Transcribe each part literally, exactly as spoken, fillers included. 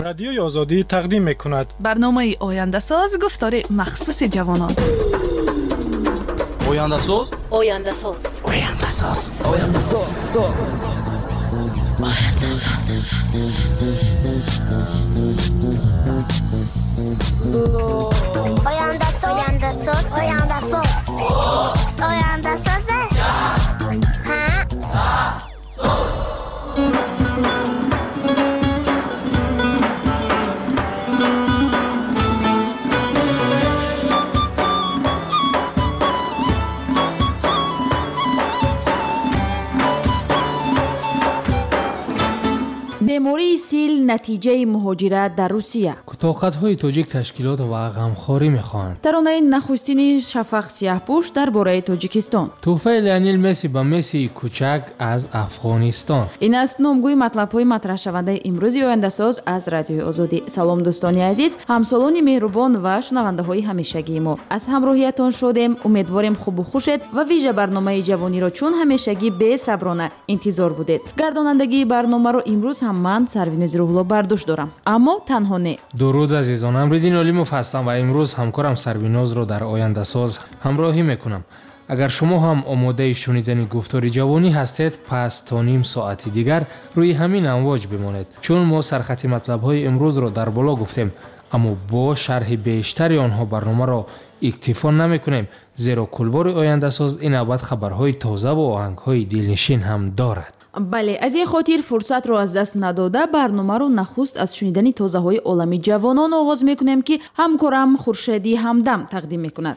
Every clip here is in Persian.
رادیوی آزادی تقدیم می‌کند برنامه آینده ساز گفتار مخصوص جوانان. آینده ساز آینده ساز آینده ساز آینده ساز آینده ساز آینده ساز آینده ساز آینده ساز آینده ساز بیماری سیل نتیجه مهاجرت در روسیه. کوتاه‌قدهای تاجیک تشکیلات و غمخواری می‌خواهند. ترانه نخستین شفق سیاه‌پوش درباره تاجیکستان. تحفه لیونل مسی به مسی کوچک از افغانستان. این است نامگوی مطلب‌های مطرح شونده امروز آینده ساز از رادیوی آزادی. سلام دوستان عزیز، همسالان مهربان و شنونده‌های همیشگی ما. از همراهیتان شدیم. امیدواریم خوب و خوشت و ویژه برنامه جوانی را چون همیشگی به صبرانه انتظار بودید. گردانندگی برنامه را امروز هم من سرویناز روح‌الله برداشت دارم، اما تنها نه. درود عزیزان، امریدین علیموف هستم و امروز همکارم سرویناز را در آینده ساز همراهی میکنم. اگر شما هم آماده شنیدن گفتار جوانی هستید، پس تا نیم ساعت دیگر روی همین امواج بمانید، چون ما سرخط مطلب‌های امروز را در بالا گفتیم، اما با شرح بیشتر آنها برنامه را اکتفا نمیکنیم، زیرا کلوار آینده ساز این ابد خبرهای تازه و آهنگ‌های دلنشین هم دارد. بله، از این خاطر فرصت رو از دست نداده برنامه رو نخست از شنیدن تازه های عالمی جوانان آغاز میکنیم که همکارم خورشیدی همدم تقدیم میکند.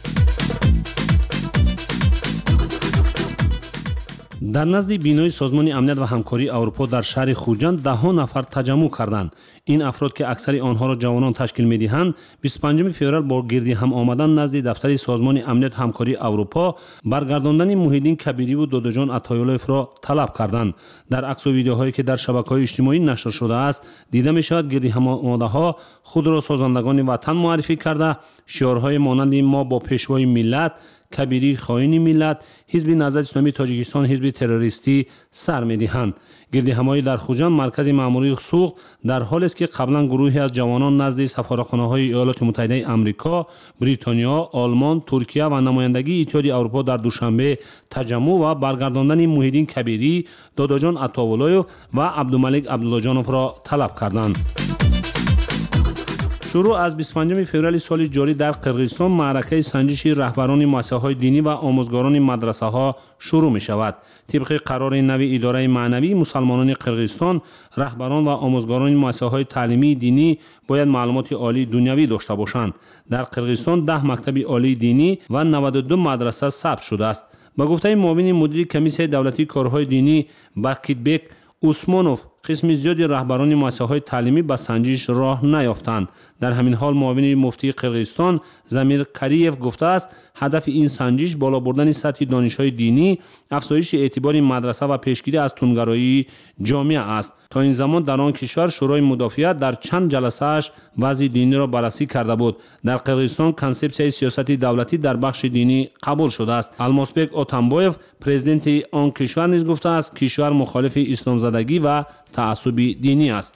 در نزد بینای سازمان امنیت و همکاری اروپا در شهر خوجند ده ها نفر تجمع کردند. این افراد که اکثر آنها را جوانان تشکیل می‌دهند، بیست و پنجم فوریه با گردی هم آمدن نزد دفتر سازمان امنیت و همکاری اروپا برگرداندن موحدین کبیری و دادجان عطایالوف را طلب کردند. در عکس و ویدیوهایی که در شبکه‌های اجتماعی نشر شده است، دیده می‌شود گردی هم آمده‌ها خود را سازندگان وطن معرفی کرده، شعارهای مانند ما با پیشوای ملت، کبیری خائن ملت، حزب نهضت اسلامی تاجیکستان حزب تروریستی سر می‌دهند. گردی همایی در خوجند مرکز مأموری سوق در حالی است که قبلا گروهی از جوانان نزد سفارتخانه‌های ایالات متحده آمریکا، بریتانیا، آلمان، ترکیه و نمایندگی اتحادیه اروپا در دوشنبه تجمع و برگرداندن موحدین کبیری، دادجان عطاولایف و عبدالملک عبداللهجانوف را طلب کردند. شروع از بیست و پنجم فوریه سال جاری در قرقیزستان معرکه سنجش رهبران مؤسسه‌های دینی و آموزگاران مدرسه‌ها شروع می شود. طبق قرار نوی اداره معنوی مسلمانان قرقیزستان، رهبران و آموزگاران مؤسسه‌های تعلیمی دینی باید معلومات عالی دنیوی داشته باشند. در قرقیزستان ده مکتب عالی دینی و نود و دو مدرسه ثبت شده است. با گفته معاون مدیر کمیسیون دولتی کارهای دینی باکیتبک عثمانوف، قسم زیادی رهبران مؤسسه‌های تعلیمی به سنجش راه نیافتند. در همین حال معاون مفتی قرقیزستان زمیر کریف گفته است هدف این سنجش بالا بردن سطح دانش‌های دینی، افزایش اعتبار مدرسه و پیشگیری از تندگرایی جامعه است. تا این زمان در آن کشور شورای مدافعت در چند جلسه‌اش وضع دینی را بررسی کرده بود. در قرقیزستان کنسپسیای سیاست دولتی در بخش دینی قبول شده است. الماسبک اوتانبایف پرزیدنت آن کشور نیز گفته است کشور مخالف اسلام زدگی و تعصب دینی است.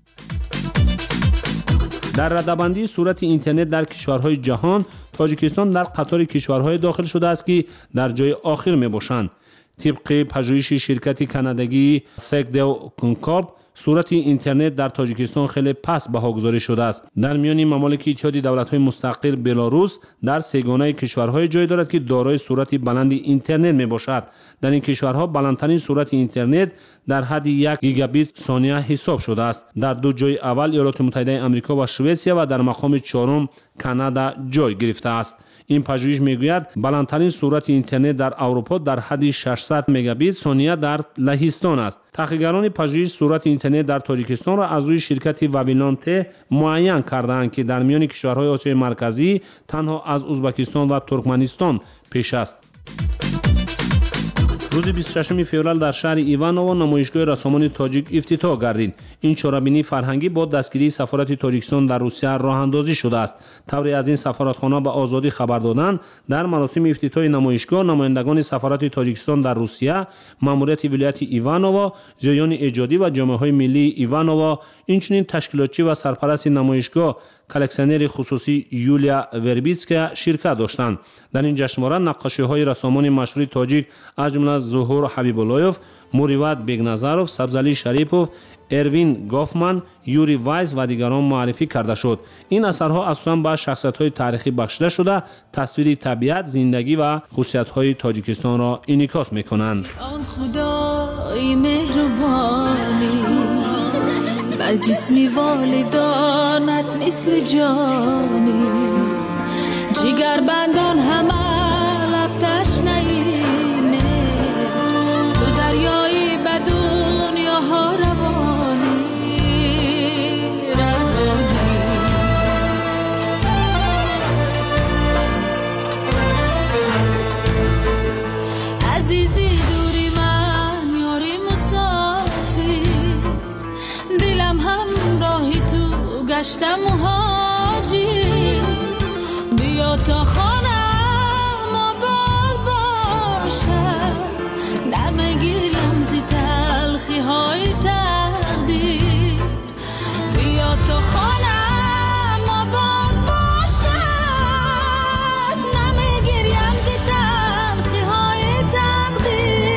در رده‌بندی صورت اینترنت در کشورهای جهان، تاجیکستان در قطار کشورهای داخل شده است که در جای آخر می باشند. طبق پژوهش شرکت کانادایی سگدو کنکورد، صورت اینترنت در تاجیکستان خیلی پست بها گذاری شده است. در میان ممالک اتحادیه دولت‌های مستقل بلاروس در سگانه کشورهای جای دارد که دارای صورت بلند اینترنت می باشد. در این کشورها بلندترین صورت اینترنت در حد یک گیگابیت ثانیه حساب شده است. در دو جای اول ایالات متحده آمریکا و سوئیسیا و در مقام چهارم کانادا جای گرفته است. این پژوهش میگوید بلندترین صورت اینترنت در اروپا در حد ششصد مگابیت ثانیه در لهستان است. تحقیقگران پژوهش صورت اینترنت در تاجیکستان را از روی شرکت واویلانت معین کردند که در میان کشورهای آسیای مرکزی تنها از ازبکستان و ترکمنستان پیش است. روز بیست و ششم فوریه در شهر ایوانوو نمایشگاه رسامان تاجیک افتتاح گردید. این چهاربینی فرهنگی با دستگیری سفارت تاجیکستان در روسیه راه اندازی شده است. طوری از این سفارتخانه به آزادی خبر دادند. در مراسم افتتاح نمایشگاه نمایندگان سفارت تاجیکستان در روسیه، ماموریت ولایت ایوانوو، زیان ایجادی و جامعه‌های ملی ایوانوو، اینچنین تشکیلاتچی و سرپرست نمایشگاه کلکسیونر خصوصی یولیا وربیتسکا شرکت داشتند. در این جشنواره نقاشی‌های رسامان مشهور تاجیک از جمله ظهور حبیب‌الله‌یوف، موریوت بیگنظرов، سبزعلی شریپوف، اروین گافمن، یوری وایس و دیگران معرفی کرده شد. این اثرها اساساً به شخصیت‌های تاریخی بخشیده شده، تصویر طبیعت، زندگی و خصوصیت‌های تاجیکستان را انعکاس می‌کنند. آن خدای مهربانی بر جسمی والدانت مثل جانی، جگر بندان همه لب تشنه‌ایمه، تو دریایی به دنیاها روانی روانی. عزیزی دوری من یاری مسافر، دلم همراهی تو گشتم مهاجر، بیا تا خانم آباد باشد، نمیگیرم زی تلخی های تقدیر، بیا تا خانم آباد باشد، نمیگیرم زی تلخی های تقدیر.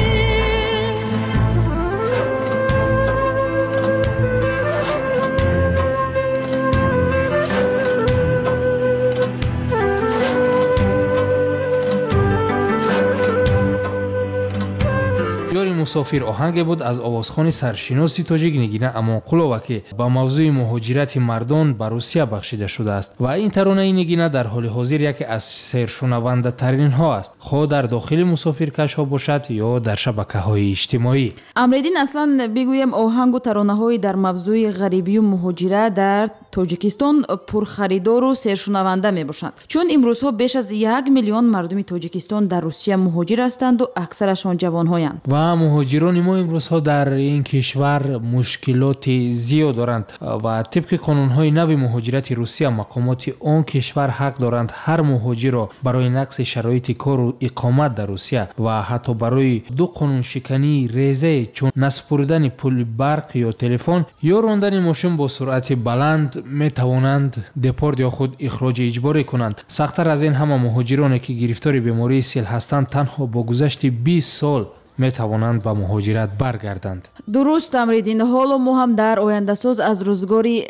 یاری مسافر آهنگ بود از آوازخوان سرشناسی تاجیک نگینه امانقلوه که با موضوع مهاجرت مردان به روسیه بخشیده شده است و این ترانه نگینه در حال حاضر یکی از سرشنونده ترین ها است، خود در داخل مسافرکش ها باشد یا در شبکه های اجتماعی. امریدین اصلا بگویم آهنگ و ترانه های در موضوع غریبی و مهاجرت در تاجیکستان پرخریدار و سرشنونده می باشند، چون امروزها بیش از یک میلیون مردم تاجیکستان در روسیه مهاجر هستند و اکثرشان جوانهایند. و مهاجران ما امروزها در این کشور مشکلات زیاد دارند و طبق قانون‌های نو مهاجرت روسیه مقامات آن کشور حق دارند هر مهاجر را برای نقض شرایط کار و اقامت در روسیه و حتی برای دو قانون شکنی ریزه چون نسپردن پول برق یا تلفن یا راندن ماشین با سرعت بلند می توانند دپورت یا خود اخراج اجباری کنند. سخت‌تر از این همه مهاجرانی که گرفتار بیماری سیل هستند تنها با گذشت بیست سال می توانند به مهاجرت برگردند. درست امریدین، حالا ما هم در آینده ساز از روزگاری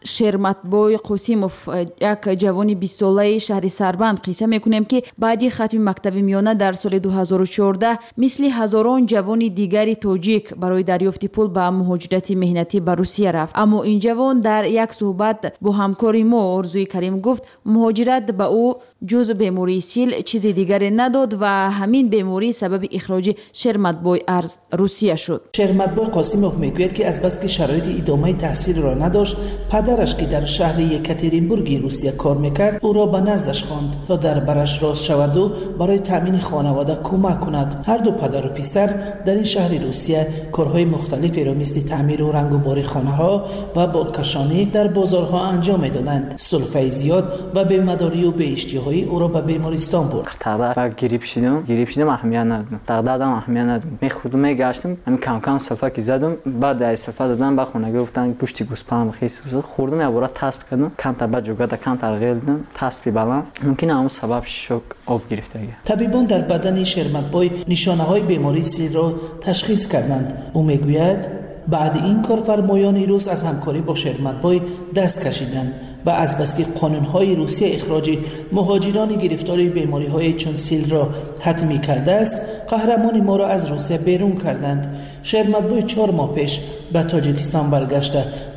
شرمتبای قاسیموف، یک جوان بیست ساله شهر سربند قصه میکنیم که بعدی ختم مکتب میانه در سال دو هزار و چهارده مثل هزاران جوان دیگری تاجیک برای دریافت پول به مهاجرت مهنتی به روسیه رفت. اما این جوان در یک صحبت با همکار ما آرزوی کریم گفت مهاجرت به او جز بیماری سیل چیز دیگری نداد و همین بیماری سبب اخراج شرمتبای از روسیه شد. شرمتبای قاسیموف میگوید که از بس که شرایط ادامه تحصیل را نداشت، پدرش که در شهر یکاترینبورگ روسیه کار میکرد او را به نزدش خواند تا در برش راست شود و برای تامین خانواده کمک کند. هر دو پدر و پسر در این شهر روسیه کارهای مختلفی را مثل تعمیر و رنگ و باری خانه ها و بالکشانی در بازارها انجام میدادند. سلفه زیاد و بیمه‌داری و بی‌اشتهایی او را به بیمارستان برد. تقدر گریپ شدم گریپ شدم اهمیت ندادم، تقدرم اهمیت ندادم، میخوردم میگشتم همین کم کم سلفه که زدم، بعد از سلفه زدم به خونه گفتن گوشت گوسپند خیس خوردم یا برات تاسپ کردم، کم تا بعد جوگا کم ترغیل دادم، تاسپی بالا ممکنه همون سبب شوک آب گرفتگی. طبیبان در بدن شرمتبای نشانه‌های بیماری سیل را تشخیص کردند. او میگوید بعد این کار فرمایان روس از همکاری با شرمتبای دست کشیدند و از بس که قانون‌های روسیه اخراج مهاجران گرفتار بیماری‌های چون سیل را حتمی کرده است، قهرمان ما را از روسیه بیرون کردند. شرمتبای چهار ماه پیش به تاجیکستان برگشته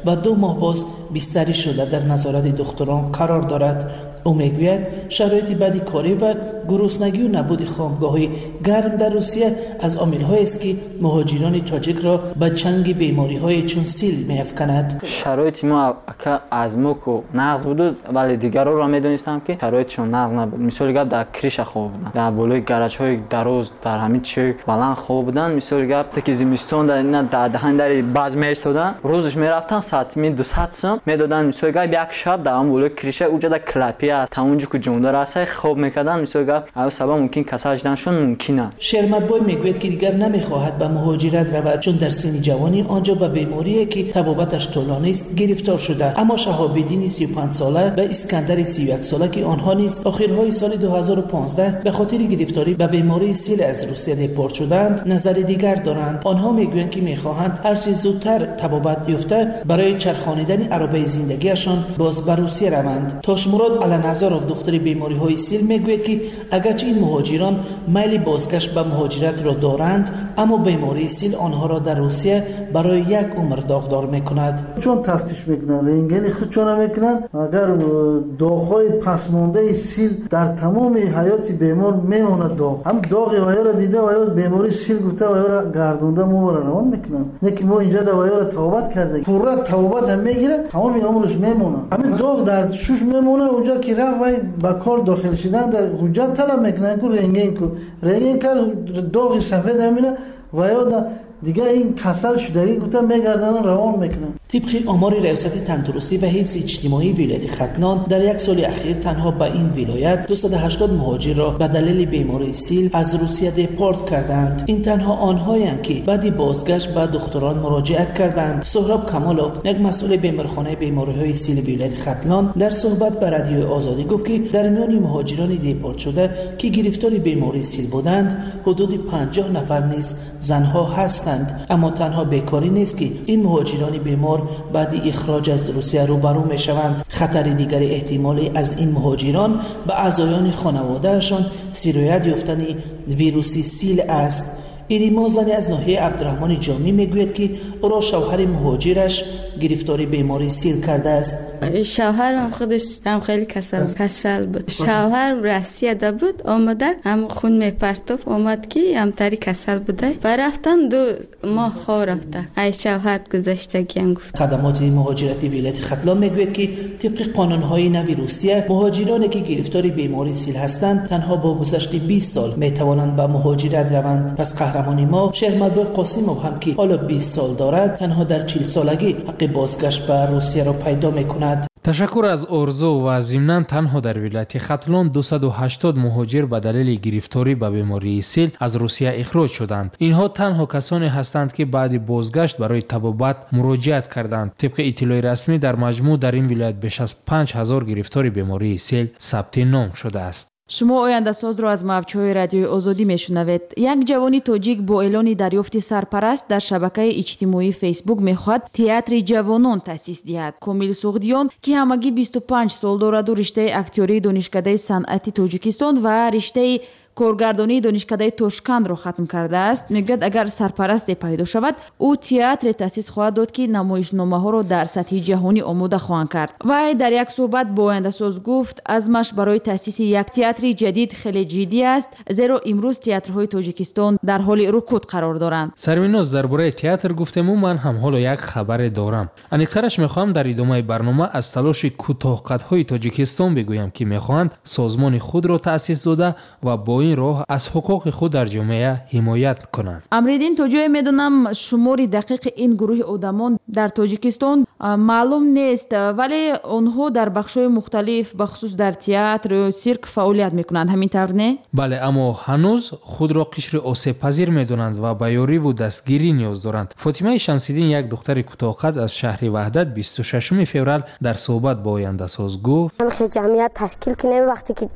و دو ماه باز بستری شده در نظارت دکتران قرار دارد. او میگوید شرایط بدی کاری و گرسنگی و نبود خامگاه‌های گرم در روسیه از عامل‌هایی است که مهاجران تاجیک را به چنگ بیماری‌های چون سیل می‌افکند. شرایط ما که از موک و نقض بود ولی دیگران را می‌دونستم که شرایطشون نقض نبود. مثال گپ در کریش خواب بودن، در بالای گرچ‌های دراز در همین چه بلند خواب بودن. مثال گپ که زمستون در اینا در دهن در باز می‌ایستادن، روزش می‌رفتن ساعت می دویست سوم می‌دادن. مثال گپ یک شب در اون بالای کریش اونجا در کلاپی تا اونجا که جونده راسته خواب میکردن. مثلا گفت او سبب ممکن کسل شدنشون ممکنه. شرمتبای میگوید که دیگر نمیخواهد به مهاجرت رود چون در سن جوانی آنجا به بیماری که تبابتش طولانی است گرفتار شده. اما شهاب‌الدین سی و پنج ساله و اسکندر سی و یک ساله که آنها نیز آخرهای سال دو هزار و پانزده به خاطر گرفتاری به بیماری سیل از روسیه دپورت شدند نظر دیگر دارند. آنها میگویند که میخواهند هر چه زودتر تبابت یافته برای چرخانیدن عربه زندگیشان باز به روسیه روند. تاشمراد علنظارov دکتر بیماری های سیل میگوید که اگرچه این مهاجران میل بازگشت به مهاجرت را دارند اما بیماری سیل آنها را در روسیه برای یک عمر داغدار میکند. چون تفتیش میکنن رنگین خود چون میکنن اگر داغ‌های پسمانده سیل در تمام حیات بیمار میمونه داغ هم داغ وای را دیده وای بیماری سیل گفته وای را گردونده مو را روان میکنن. نه که ما اینجا در وای را توبت کرده پورا توبت هم میگیره تمام عمرش میمونه. همین داغ در شوش میمونه اونجا که رفت وای با کار داخل شدن در حجت طلب میکنن که رنگین کو رنگین کرد داغ سفید همینه و یا دیگه این کسل شدگی گفته میگردن روان میکنن. طبق آمار ریاست تندرستی و حفظ اجتماعی ولایت ختلان در یک سال اخیر تنها به این ولایت دویست و هشتاد مهاجر را به دلیل بیماری سیل از روسیه دپورت کردند. این تنها آنهایند که بعد بازگشت به دکتران مراجعت کردند. سهراب کمالوف یک مسئول بیمارخانه بیماری‌های سیل ولایت ختلان در صحبت با رادیو آزادی گفت که در میان مهاجران دپورت شده که گرفتار بیماری سیل بودند حدود پنجاه نفر نیز زنها هستند. اما تنها بیکاری نیست که این مهاجران بیمار بعد اخراج از روسیه روبرو می شوند. خطر دیگر احتمالی از این مهاجران به اعضایان خانوادهشان سرایت یافتن ویروس سیل است. ایریما زنی از ناحیه عبدالرحمن جامی میگوید که او را شوهر مهاجرش گرفتاری بیماری سیل کرده است. شوهرم خودش هم خیلی کسل کسل بود. شوهر روسیه ده بود آمده هم خون میپرتوف آمد که هم تری کسل بوده برفتم دو ماه خواه رفته ای شوهر گذشتگی هم گفت. خدمات مهاجرتی ولایت ختلان میگوید که طبق قانونهای نوی روسیه مهاجرانی که گرفتاری بیماری سیل هستند تنها با گذشت بیست سال میتوانند به مهاجرت روند. پس قهرمانی ما شهرمدبر قاسموف هم که حالا بیست سال دارد تنها در چهل سالگی حق بازگشت به روسیه را پیدا میکند. تشکر از ارزو و ضمناً تنها در ولایت ختلان دویست و هشتاد مهاجر به دلیل گرفتاری به بیماری سیل از روسیه اخراج شدند. اینها تنها کسانی هستند که بعد بازگشت برای طبابت مراجعت کردند. طبق اطلاع رسمی در مجموع در این ولایت بیش از پنج هزار گرفتاری بیماری سیل ثبت نام شده است. شما آینده ساز را از موجهای رادیوی آزادی میشنوید. یک جوانی تاجیک با اعلان دریافت سرپرست در شبکه اجتماعی فیسبوک میخواد تئاتر جوانان تاسیس دهد. کامل سوغدیان که همگی بیست و پنج سال دارد و رشته اکتوری دانشکده صنعتی تاجیکستان و رشته کارگردانی دانشکده توشکند را ختم کرده است. میگوید اگر سرپرست پیدا شود او تئاتر تاسیس خواهد داد که نمایشنامه ها را در سطح جهانی آماده خواهند کرد. و در یک صحبت با آینده ساز گفت عزمش برای تاسیس یک تئاتر جدید خیلی جدی است زیرا امروز تئاترهای تاجیکستان در حال رکود قرار دارند. سرمیناز درباره تئاتر گفتم و من هم حالا یک خبر دارم. انیقرش میخوام در ادامه برنامه از تلاش کوتاه قدهای تاجیکستان بگویم که میخواهند سازمان خود را تاسیس داده و با این راه از حقوق خود در جامعه حمایت کنند. امریدین تا جای میدونم شماری دقیق این گروه آدمان در تاجیکستان معلوم نیست ولی آنها در بخش‌های مختلف بخصوص در تئاتر و سیرک فعالیت میکنند. همین طور نه؟ بله اما هنوز خود را قشر آسیب پذیر میدونند و به یاری و دستگیری نیاز دارند. فاطمه شمس‌الدین یک دختر کوتاه قد از شهر وحدت بیست و ششم فوریه در صحبت با آینده ساز گفت همه جمعیت تشکیل کنیم وقتی که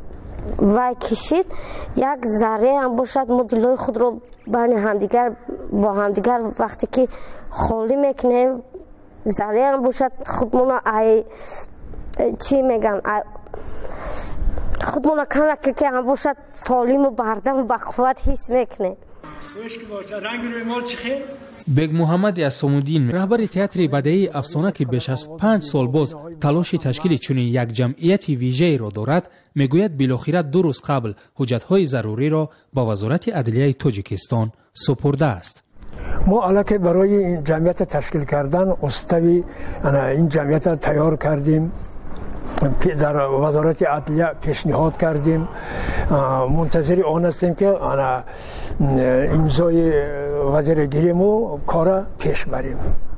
و کشید یک ذره هم باشد ما دلای خود رو بین همدیگر با همدیگر وقتی که خالی میکنیم ذره هم باشد خودمون ای چی میگم خودمون کمک که هم باشد سالم و بردم و بقوت حس میکنیم. бег муҳаммади асомуддин раҳбари театри бадеии афсона ки беш аз панҷ сол боз талоши ташкили чунин як ҷамъияти вижаеро дорад, мегӯяд билохира ду рӯз қабл ҳуҷҷатҳои заруриро ба вазорати адлияи тоҷикистон супурдааст. ما علاقه برای این جمعیت تشکیل کردن استوی این جمعیت تیار کردیم، در وزارت عدلیه پیشنهاد کردیم، منتظر آن هستیم که امضای وزیر گیریم و کار پیش بریم.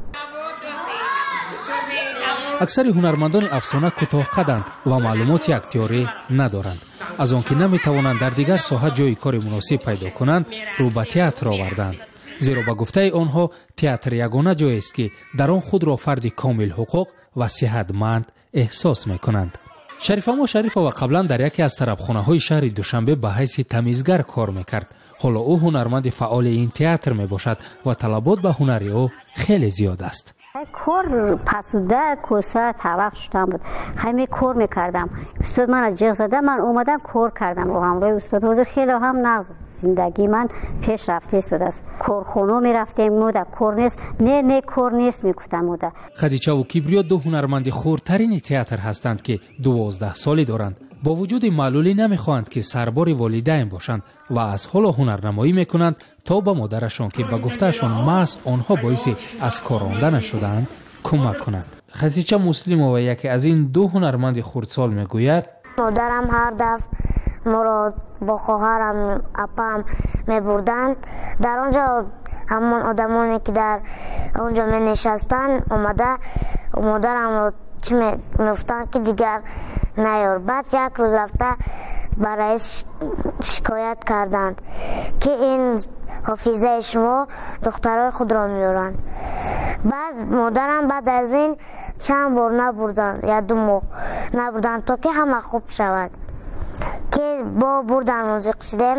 аксари ҳунармандони афсона кӯтоҳқаданд ва маълумоти актёрӣ надоранд. аз он ки наметавонанд дар дигар соҳа ҷойи кори муносиб пайдо кунанд, рӯ ба театр оварданд. зеро ба гуфтаи онҳо театр ягона ҷоест ки дар он худро фарди комилҳуқуқ ва сиҳатманд эҳсос мекунанд. шарифамо шарифова қаблан дар яке аз тарабхонаҳои шаҳри душанбе ба ҳайси тамизгар кор мекард. ҳоло ӯ ҳунарманди фаъоли ин театр мебошад ва талабот ба ҳунари ӯ хеле зиёд аст. کار پسوده کوسه توقف شدم بود همه کار میکردم استاد من جغ زده من اومدم کار کردم و همراه استاد حاضر خیلی هم نغز زندگی من پیش رفته استاد است کارخونه میرفتیم مودا کار نیست نه نه کار نیست میگفتم مودا خدیجه و کیبریا دو هنرمند خردترین تئاتر هستند که دوازده سالی دارند. با وجود معلولی نمیخواهند که سربار والدین باشند و از حال هنرنمایی میکنند تا به مادرشان که به گفتهشان محض آنها باعث از کار راندن شدند کمک کنند. خدیجه مسلمова یکی از این دو هنرمند خردسال میگوید مادرم هر دفعه ما با خواهرم اپام میبردند در آنجا همون آدمانی که در اونجا می نشستن اومده مادرم رو چی میگفتن که دیگر نیار. بعد یک روز رفته برای شکایت کردند که این حافظه شما دخترای خود را میارند. بعد مادرم بعد از این چند بار نبردن یا دو ماه نبردن تا که همه خوب شود که با بردن موزیق شدیم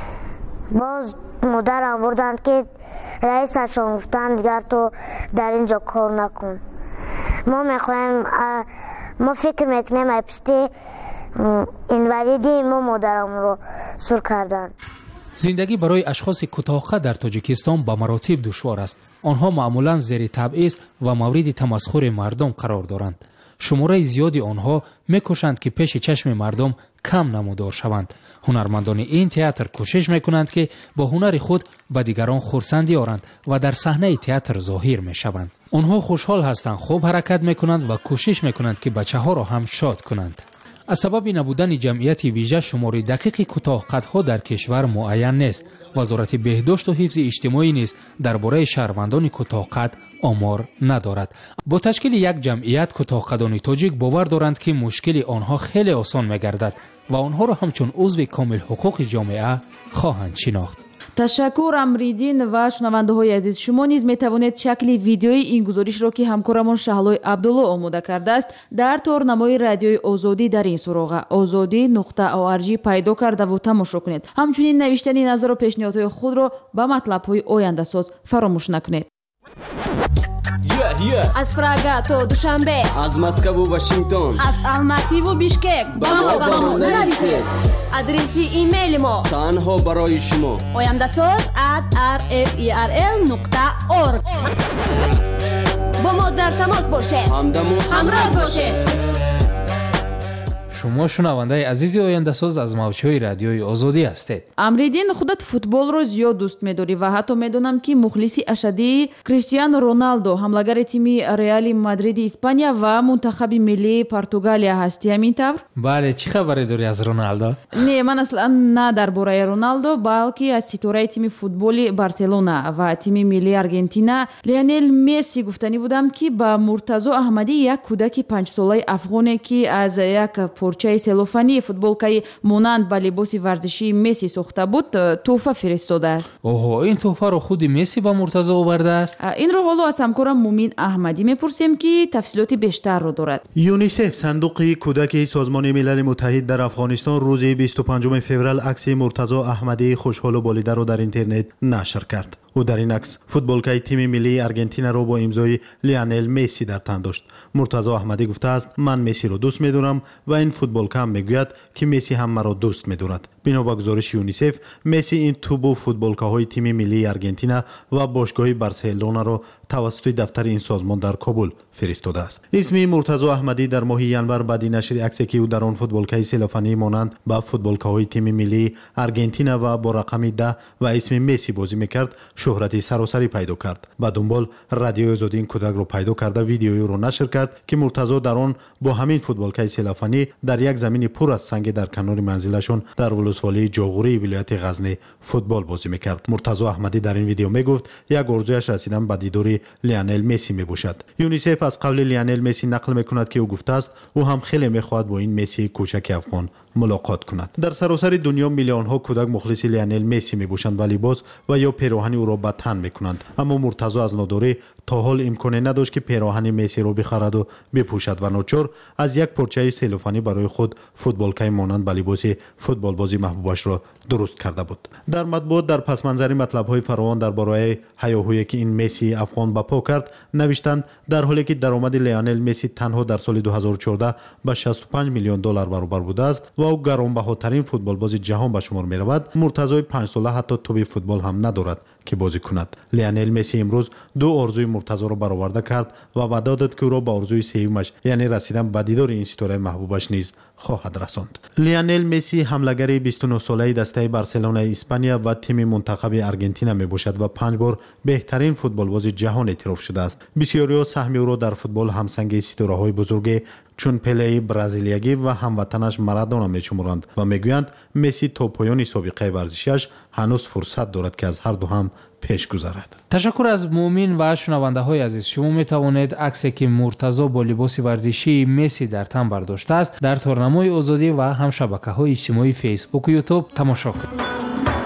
باز مادرم بردن که رئیسشون گفتن دیگر تو در اینجا کار نکن. ما میخوایم ما فکر میکنیم اپشتی اینولیدی ما مادرم رو سور کردن. زندگی برای اشخاص کوتاه‌قد در تاجیکستان به مراتب دشوار است. آنها معمولاً زیر تبعیض و مورد تمسخر مردم قرار دارند. شماره زیادی آنها میکوشند که پیش چشم مردم کم نمودار شوند. هنرمندان این تئاتر کوشش میکنند که با هنر خود به دیگران خرسندی آورند و در صحنه تئاتر ظاهر میشوند. آنها خوشحال هستند، خوب حرکت میکنند و کوشش میکنند که بچه‌ها را هم شاد کنند. از سبب نبودن جمعیت ویژه شمار دقیق کوتاه‌قدها در کشور معین نیست. وزارت بهداشت و حفظ اجتماعی نیز درباره شهروندان کوتاه‌قد آمار ندارد. با تشکیل یک جمعیت کوتاه‌قدان تاجیک باور دارند که مشکل آنها خیلی آسان می‌گردد و آنها را همچون عضو کامل حقوق جامعه خواهند شناخت. تشکر امریدین و شنونده‌های عزیز. شما نیز میتوانید شکل ویدیوی این گزارش را که همکارمان شهلای عبدالله آماده کرده است در تورنمای رادیوی آزادی در این سراغ آزادی نقطه او ار جی پیدا کرده و تماشا کنید. همچنین نوشتن نظر و پیشنهادهای خود را به مطلب‌های آینده ساز فراموش نکنید. از پراگا تا دوشنبه، از مسکو و واشنگتن، از الماتی و بیشکک با ما با ما نرسید. آدرسی ایمیل ما تنها برای شما oyandasaz at r f e r l نقطه org. با ما در تماس باشید، همراه باشید. شما شنونده عزیزی آینده ساز از موجهای رادیوی آزادی هستید. امریدین خودت فوتبال رو زیاد دوست می‌داری و حتی میدونم که مخلصی اشدی کریستیانو رونالدو حمله‌گر تیم ریال مادرید اسپانیا و منتخب ملی پرتغالیا هستی، همین طور؟ بله، چی خبری داری از رونالدو؟ نه، من اصلا نه درباره رونالدو بلکه از ستاره تیم فوتبال بارسلونا و تیم ملی آرژانتین لیونل مسی گفتنی بودم که با مرتضی احمدی یک کودک پنج ساله افغانی که از یک پورچه سلوفانی فوتبالکای مانند با لباس ورزشی مسی ساخته بود تحفه فرستاده است. اوه، این تحفه رو خود مسی با مرتضی آورده است؟ این رو حالا از همکارم مومین احمدی میپرسیم که تفصیلات بیشتر رو دارد. یونیسف صندوق کودک سازمان ملل متحد در افغانستان روز بیست و پنجم فوریه عکس مرتضی احمدی خوشحال و بالیده رو در اینترنت نشر کرد. او در این عکس فوتبالکای تیم ملی آرژانتین را با امضای لیونل مسی در تن داشت. مرتضی احمدی گفته است من مسی را دوست می‌دارم و این فوتبالکا هم میگوید که مسی هم مرا دوست می‌دارد. بنا به گزارش یونیسف مسی این توپ فوتبالکاهای تیم ملی آرژانتین و باشگاه بارسلونا را توسط دفتر این سازمان در کابل فرستاده است. اسم مرتضی احمدی در ماه ژانویه بعد نشر عکسی که او در آن فوتبالکای سلافانی مانند با فوتبالکاهای تیم ملی آرژانتین و با رقم ده و اسم مسی بازی میکرد شهرت سراسری پیدا کرد. بعد دنبال رادیو آزادی این کودک را پیدا کرده ویدیویی را نشر کرد که مرتضی در آن با همین فوتبالکای سلافانی در یک زمین پر از سنگ در کنار منزلشون در ولسوالی جاغوری ولایت غزنی فوتبال بازی میکرد. مرتضی احمدی در این ویدیو میگفت یک آرزویش رسیدن به دیدار لیونل مسی میباشد. یونیسف از قول لیونل مسی نقل میکند که او گفته است او هم خیلی میخواهد با این مسی کوچک افغان ملاقات کند. در سراسر دنیا میلیون ها کودک مخلص لیونل مسی میباشند و لباس و یا پیراهن او را به تن میکنند، اما مرتضی از ناداری تا حال امکان نداشت که پیراهن مسی را بخرد و بپوشد و ناچار از یک پارچه سلوفانی برای خود فوتبالکای مانند به لباس فوتبال بازی محبوبش را درست کرده بود. در مطبوعات در پس منظر مطلب های فراوان درباره هیاهویی که این مسی افغان بپا کرد نوشتند در حالی که درآمد لیونل مسی تنها در سال دو هزار و چهارده به شصت و پنج میلیون دلار برابر بوده است و او گرانبهاترین فوتبال باز جهان به شمار می رود، مرتضی پنج ساله حتی توپ فوتبال هم ندارد که بازی کند. لیونل مسی امروز دو آرزوی مرتضی را برآورده کرد و وعده داد که او را به آرزوی سومش یعنی رسیدن به دیدار این ستاره محبوبش نیز خواهد رساند. لیونل مسی حملگر بیست و نه ساله دسته بارسلونا اسپانیا و تیم منتخب آرژانتین می باشد و پنج بار بهترین فوتبالباز جهان اعتراف شده است. بسیاری سهم او را در فوتبال همسنگ ستاره‌های بزرگ چون پله برزیلیایی و هموطنش مارادونا میشمرند و میگویند مسی تا پایان سابقه ورزشیش هنوز فرصت دارد که از هر دو هم پیش گذرد. تشکر از مؤمن و شنونده های عزیز. شما می توانید عکسی که مرتضی با لباس ورزشی مسی در تن برداشته است در تورنمای آزادی و هم شبکه های اجتماعی فیسبوک و یوتیوب تماشا کنید.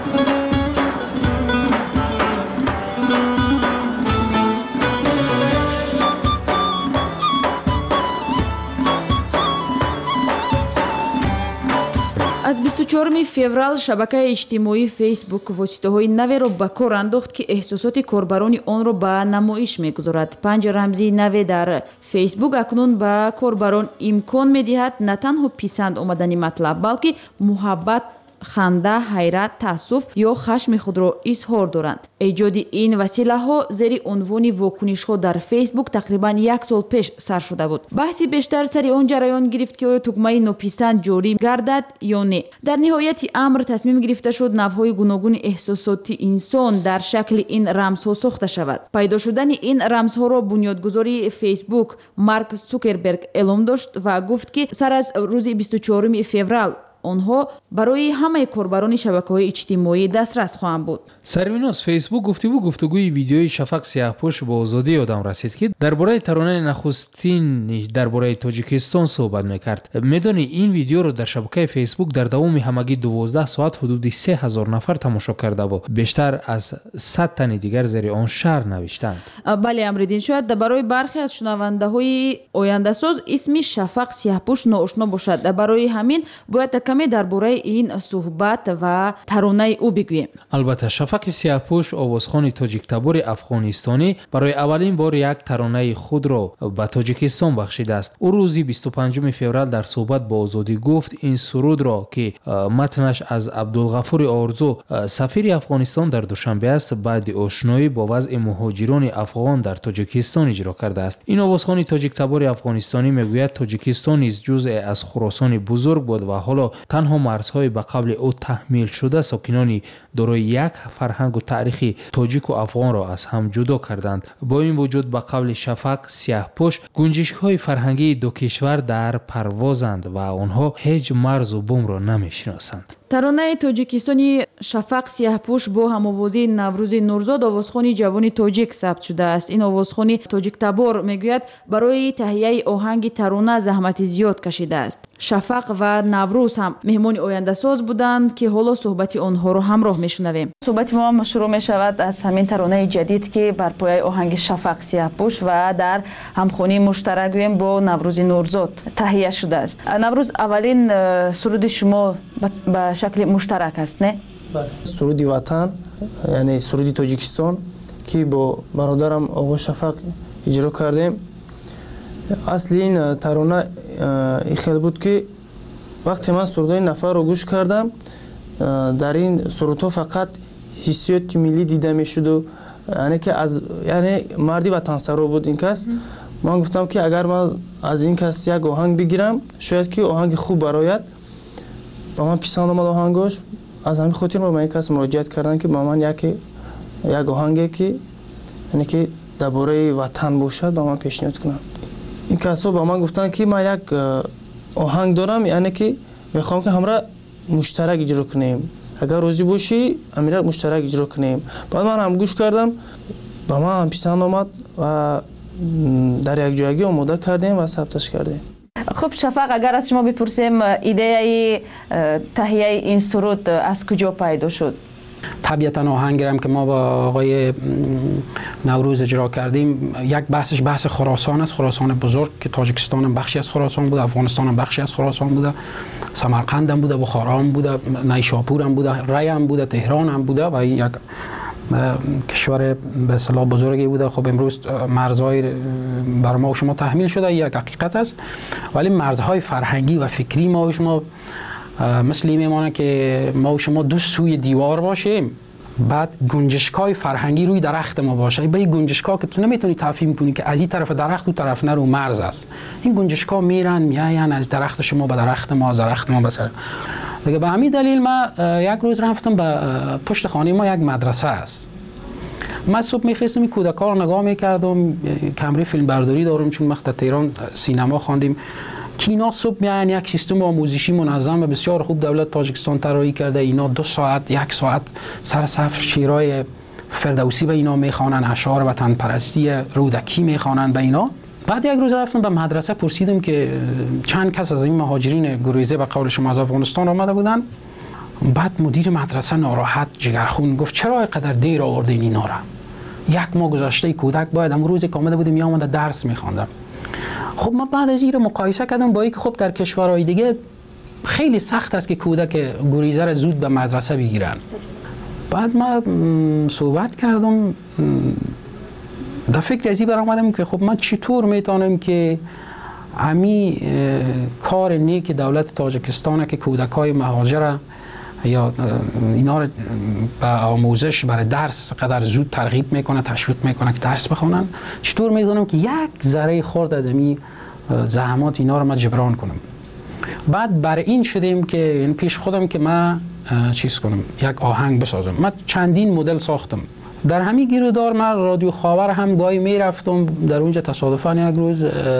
аз бисту чорум феврал шабакаи иҷтимоии фейсбук воситаҳои наверо ба кор андохт ки эҳсосоти корбарони онро ба намоиш мегузорад. панҷ рамзи наве дар фейсбук акнун ба корбарон имкон медиҳад на танҳо писанд омадани матлаб, балки муҳаббат, ханда, ҳайрат, таассуф ё хашми худро изҳор доранд. эҷоди ин василаҳо зери унвони вокунишҳо дар фейсбук тақрибан як сол пеш сар шуда буд. баҳси бештар сари он ҷараён гирифт ки оё тугмаи нописанд ҷорӣ гардад ё не. дар ниҳояти амр тасмим гирифта шуд навъҳои гуногуни эҳсосоти инсон дар шакли ин рамзҳо сохта шавад. пайдо шудани ин рамзҳоро бунёдгузори фейсбук Марк Цукерберг эълом дошт ва гуфт ки сар аз рӯзи бисту чорум феврал онҳо барои ҳамаи корбарони шабакаҳои иҷтимоӣ дастрас хоҳанд буд. сарвинос фейсбук гуфтигӯ гуфтугӯи видеои шафақ сиёҳпӯш бо озодӣ ёдам расид ки дар бораи таронаи нахустини дар бораи тоҷикистон суҳбат мекард. медонӣ ин видеоро дар шабакаи фейсбук дар давоми ҳамагӣ дувоздаҳ соат ҳудуди се ҳазор нафар тамошо карда буд. бештар аз сад тани дигар зери он шаҳр навиштанд. бале амридин, шояд барои бархе аз шунавандаҳои ояндасоз исми шафақ сиёҳпӯш ноошно бошад. барои ҳамин бояд каме дар бораи ин суҳбат ва таронаи ӯ бигӯем. албатта шафақи сиёҳпӯш овозхони тоҷиктабори афғонистонӣ барои аввалин бор як таронаи худро ба тоҷикистон бахшидааст. ӯ рӯзи бисту панҷуми феврал дар суҳбат бо озодӣ гуфт ин сурудро ки матнаш аз абдулғафури орзу сафири афғонистон дар душанбе аст баъди ошноӣ бо вазъи муҳоҷирони афғон дар тоҷикистон иҷро кардааст. ин овозхони тоҷиктабори афғонистонӣ мегӯяд тоҷикистон низ ҷузъе аз хуросони бузург буд ва ҳоло танҳо марзҳои ба қабли ӯ таҳмилшуда сокинони дорои як фарҳангу таърихи тоҷику афғонро аз ҳам ҷудо карданд. бо ин вуҷуд ба қавли шафақ сиёҳпӯш гунҷишкҳои фарҳангии ду кишвар дар парвозанд ва онҳо ҳеҷ марзу бумро намешиносанд. таронаи тоҷикистони шафақ сиёҳпӯш бо ҳамовозии Наврӯзи Нурзод овозхони ҷавони тоҷик сабт шудааст. ин овозхони тоҷиктабор мегӯяд барои таҳияи оҳанги тарона заҳмати зиёд кашидааст. шафақ ва Наврӯз ҳам меҳмони ояндасоз буданд ки ҳоло суҳбати онҳоро ҳамроҳ мешунавем. суҳбати мо ҳам шурӯъ мешавад аз ҳамин таронаи ҷадид ки бар пояи оҳанги шафақ сиёҳпӯш ва дар ҳамхонии муштарак гӯем бо Наврӯзи Нурзод таҳия шудааст. Наврӯз, аввалин суруди шумо ба шакли муштарак аст, не? суруди ватан یعنی سرودی تاجیکستان که با برادرم آقا شفق اجرا کردیم. اصلی این ترانه این خیلی بود که وقتی من سرودای نفر رو گوش کردم در این سرودها فقط حسیات ملی دیده میشد و یعنی که از یعنی مردی وطنسرا بود این کس. من گفتم که اگر من از این کس یک آهنگ بگیرم شاید که آهنگ خوب برایت. با من پسند آمد آهنگاش. از همین خاطر من به این کس مراجعت کردم که با من یک یک آهنگی که یعنی که درباره وطن باشد با من پیشنهاد کنم. این کسا با من گفتن که من یک آهنگ دارم یعنی که میخوام که همراه مشترک اجرا کنیم. اگر راضی باشی امیره مشترک اجرا کنیم. بعد من هم گوش کردم با من هم پسند آمد و در یک جایگی آماده کردیم و ثبتش کردیم. خب شفق اگر از شما بپرسیم ایده تهیه این سرود از کجا پیدا شد؟ طبیعتا آهنگی هم که ما با آقای نوروز اجرا کردیم یک بحثش بحث خراسان است. خراسان بزرگ که تاجیکستان هم بخشی از خراسان بوده، افغانستان هم بخشی از خراسان بوده، سمرقند هم بوده، بخارا هم بوده، نیشاپور هم بوده، ری هم بوده، تهران هم بوده و یک کشور به اصطلاح بزرگی بوده. خب امروز مرزهای بر ما و شما تحمیل شده، یک حقیقت است، ولی مرزهای فرهنگی و فکری ما و شما مثل این میمانه که ما و شما دو سوی دیوار باشیم، بعد گنجشکای فرهنگی روی درخت ما باشه. به این گنجشکا که تو نمیتونی تفهیم کنی که از این طرف درخت و طرف نه رو مرز است. این گنجشکا میرن میاین از درخت شما به درخت ما، از درخت ما به سر دیگه. به همین دلیل ما یک روز رفتم به پشت خانه ما یک مدرسه است. من صبح میخواستم این کودکا رو نگاه میکردم، کمره فیلم برداری دارم چون وقت تهران سینما خواندیم که اینا صبح میان یک سیستم آموزشی منظم و بسیار خوب دولت تاجیکستان طراحی کرده. اینا دو ساعت یک ساعت سر صف شعرهای فردوسی به اینا میخوانن، اشعار وطن پرستی رودکی میخوانن به اینا. بعد یک روز رفتم به مدرسه پرسیدم که چند کس از این مهاجرین گریزه به قول شما از افغانستان آمده بودن. بعد مدیر مدرسه ناراحت جگرخون گفت چرا اینقدر دیر آوردین اینا را؟ یک ماه گذشته کودک باید امروز که آمده بودیم یا آمده درس میخواندم. خب ما بعد از این رو مقایسه کردم با اینکه خب در کشورهای دیگه خیلی سخت است که کودک گریزه را زود به مدرسه بگیرن. بعد ما صحبت کردم، در فکر ازی برآمدم که خب من چطور میتونم که امی کار نیک دولت تاجیکستان که کودکای مهاجر یا اینا رو به آموزش برای درس قدر زود ترغیب میکنه، تشویق میکنه که درس بخونن، چطور میدونم که یک ذره خورد از این زحمات اینا رو من جبران کنم. بعد برای این شدیم که این پیش خودم که من چیز کنم، یک آهنگ بسازم. من چندین مدل ساختم. در همین گیرودار من رادیو خاور هم گاهی میرفتم، در اونجا تصادفاً یک روز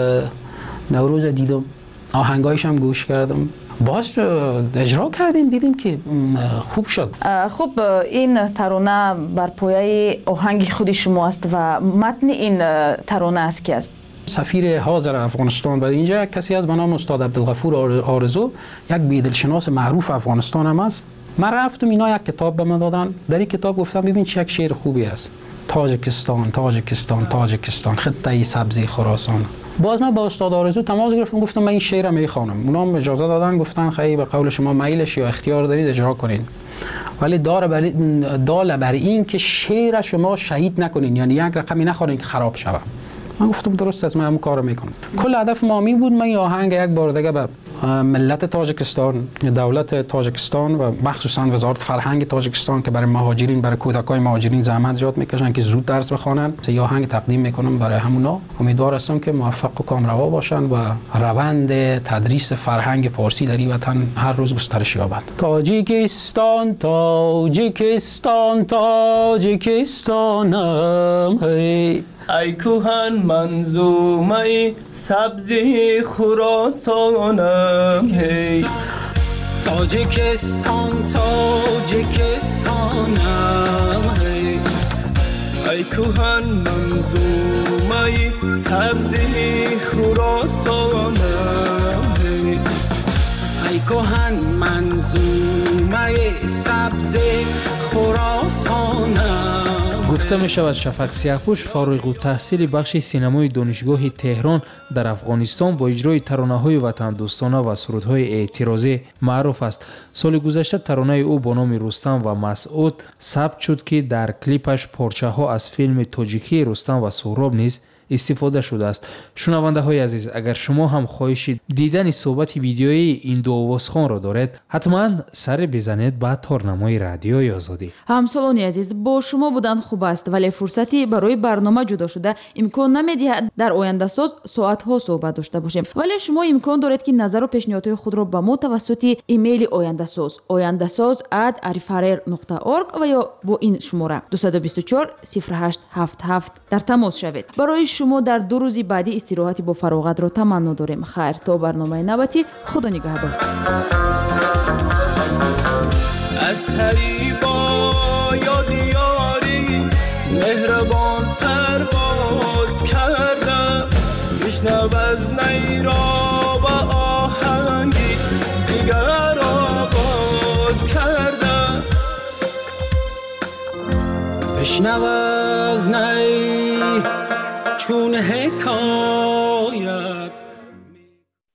نوروز دیدم، آهنگایش هم گوش کردم، باز اجرا کردیم، دیدیم که خوب شد. خب این ترانه بر پایه آهنگ خود شما است و متن این ترانه است کی است؟ سفیر حاضر افغانستان برای اینجا کسی از به نام استاد عبدالغفور آرزو، یک بیدلشناس معروف افغانستان هم است. من رفتم اینا یک کتاب به من دادن، در این کتاب گفتم ببین چه یک شعر خوبی است، تاجیکستان تاجیکستان تاجیکستان خطه سبزی خراسان. باز من با استاد آرزو تماس گرفتم، گفتم من این شعر رو میخوانم. اونا هم اجازه دادن، گفتن خیلی به قول شما میلش یا اختیار دارید اجرا کنین، ولی داره بر دال بر این که شعر شما شهید نکنین، یعنی یک رقمی نخورین که خراب شود. من گفتم درست است، من همون کارو میکنم. کل هدف ما می بود من این آهنگ یک بار دیگه به ملت تاجیکستان، دولت تاجیکستان و مخصوصا وزارت فرهنگ تاجیکستان که برای مهاجرین، برای کودکای مهاجرین زحمت زیاد میکشن که زود درس بخوانن، یه آهنگ تقدیم میکنم برای همونا. امیدوار هستم که موفق و کامروا باشن و روند تدریس فرهنگ فارسی در این وطن هر روز گسترش یابد. تاجیکستان تاجیکستان تاجیکستانم هی ای کوهن منظومه سبزی خراسانم هی تاجیکستان تاجیکستانم هی ای کوهن منظومه سبزی خراسانم هی ای کوهن منظومه سبزی خراسانم. گفته می شود شفق سیاهپوش فارغ التحصیل بخش سینمای دانشگاه تهران در افغانستان با اجرای ترانه‌های وطن دوستانه و سرودهای اعتراضی معروف است. سال گذشته ترانه او با نام رستم و مسعود ثبت شد که در کلیپش پارچه ها از فیلم تاجیکی رستم و سهراب نیز استفاده شده است. شنونده های عزیز، اگر شما هم خواهش دیدن صحبت ویدیویی این دو آوازخوان را دارید، حتما سر بزنید به تارنمای رادیوی آزادی. همسالانی عزیز، با شما بودن خوب است، ولی فرصتی برای برنامه جدا شده امکان نمیدهد در آینده ساز ساعت ها صحبت داشته باشیم. ولی شما امکان دارید که نظر و پیشنهادهای خود را به ما توسط ایمیل آینده ساز آینده ساز ات arifarer نقطه org و یا با این شماره دو دو چهار صفر هشت هفت هفت در تماس شوید. برای شما در دو روزی بعدی استراحتی با فراغت را تمنا داریم. خیر تا برنامه نوبتی، خدا نگهدار. از هری با یاد یاری مهربان پرواز کردم، بشنو از نی را با آهنگی دیگر آواز کردم. بشنو از نی چون حکایت